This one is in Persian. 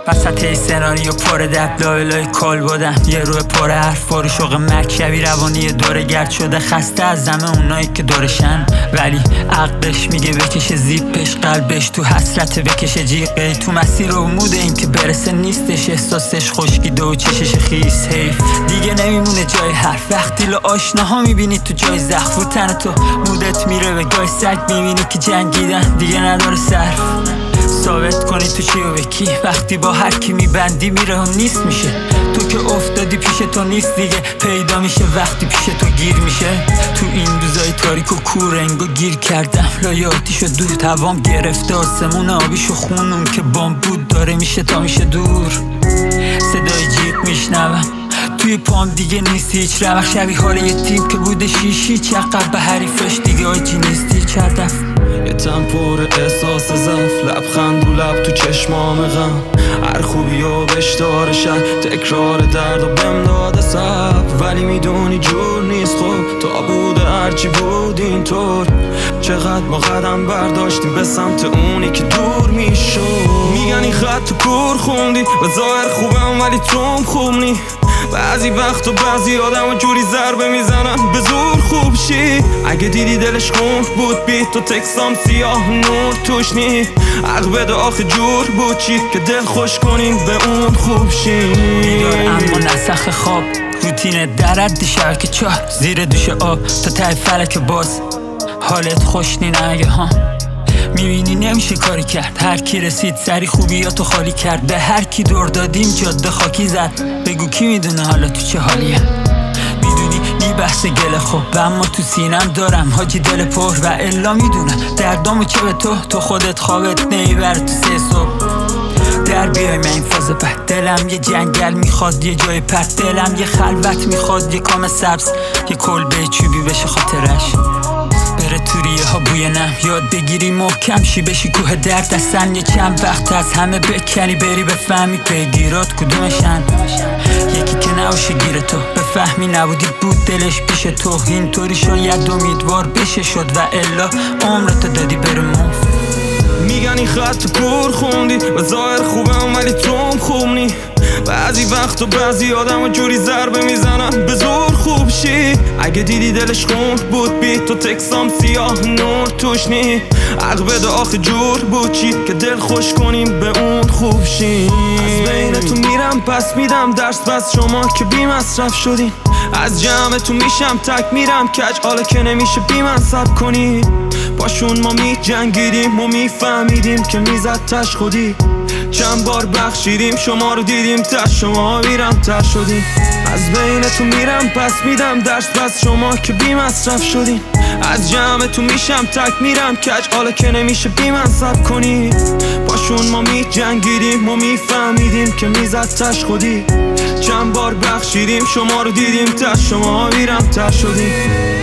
وسط ای سناریو پر درد لایلای کال بودم یه روح پر حرف پر شوق مرکبی روانی دوره گرد شده خسته از همه اونایی که دورشن ولی عقلش میگه بکشه زیپش قلبش تو حسرت بکشه جیغه تو مسیر امود این که برسه نیستش احساسش خشکیده و چشش خیس حیف دیگه نمیمونه جای حرف وقتی لو آشناها میبینی تو جای زخم و تن تو مودت میره به گای سگ میبینی که جنگیدن دیگه نداره صرف ثابت کنی تو چی و به کی وقتی با هر کی میبندی میره و نیست میشه تو که افتادی پیش تو نیست دیگه پیدا میشه وقتی پیش تو گیر میشه تو این روزای تاریک و کور انگو گیر کردم لای آتیش و دود هوام گرفته آسمون آبیش و خونون که بامبود داره میشه تا میشه دور صدای جیغ میشنوم توی پام دیگه نیست هیچ روخ شبیه حال یه تیم که بوده شیشی چقدر به حریفش دیگه آجی نیستی چردف یه تن پر احساس ضعف لبخند و لب تو چشمام غم هر خوبی و بشتار شد تکرار درد و بهم داده سب ولی میدونی جور نیست خب تا بوده هرچی بود اینطور چقدر ما قدم برداشتیم به سمت اونی که دور میشد میگن این خط تو کور خوندی و ظاهر خوبم ولی توم خوب نی بعضی وقت و بعضی آدم جوری ضربه میزنن به زور خوب شی اگه دیدی دلش خونک بود بی تو تکسام سیاه نور توش نی حق بده آخه جور بود چی که دل خوش کنین به اون خوب شی بیدار اما نسخ خواب روتین درد دیشب که چهار زیر دوش آب تا ته فلک باز حالت خوش نی نگه ها میبینی نمیشه کاری کرد هر کی رسید سری خوبیاتو خالی کرد به هر کی دور دادیم جاده خاکی زد بگو کی میدونه حالا تو چه حالیه میدونی بی بحث گله خوب و اما تو سینم دارم حاجی دل پر و الا میدونم دردامو چه به تو خودت خوابت نمیبره تو 3 صبح در بیای من این فاز بد دلم یه جنگل میخواد یه جای پرت دلم یه خلوت میخواد یه کام سبز یه کلبه چوبی بشه خاطرش بره توریه ها بوی نم یاد بگیری محکم شی بشی کوه درد اصلا یه چند وقت از همه بکنی بری بفهمی پیگیرات کدومشن یکی که نباشه گیر تو بفهمی نبودی بود دلش پیش تو اینطوری شاید امیدوار بشه شد و الا عمرتو دادی بره مفت میگن این خط تو کور خوندی و ظاهر خوبم ولی توم خوب نی بعضی وقت و بعضی آدم جوری ضربه میزنن به زور خوب شی اگه دیدی دلش خونک بود بی تو تکسام سیاه نور توش نی حق بده آخه جور بود چی که دل خوش کنیم به اون خوب شی از بین تو میرم پس میدم درس بس شما که بی مصرف شدین از جمع تو میشم تک میرم کج حالا که نمیشه بی منصب کنی باشون ما می جنگیدیم و میفهمیدیم که میزد تش خودی چند بار بخشیدیم شما رو دیدیم تش شما میرم تش شدیم از بین تو میرم پس میدم درس بس شما که بی مصرف شدین از جمع تو میشم تک میرم کج حالا که نمیشه بی منصب کنی باشون ما می جنگیدیم و میفهمیدیم که میزد تش خودی چند بار بخشیدیم شما رو دیدیم تش شما میرم تش شدیم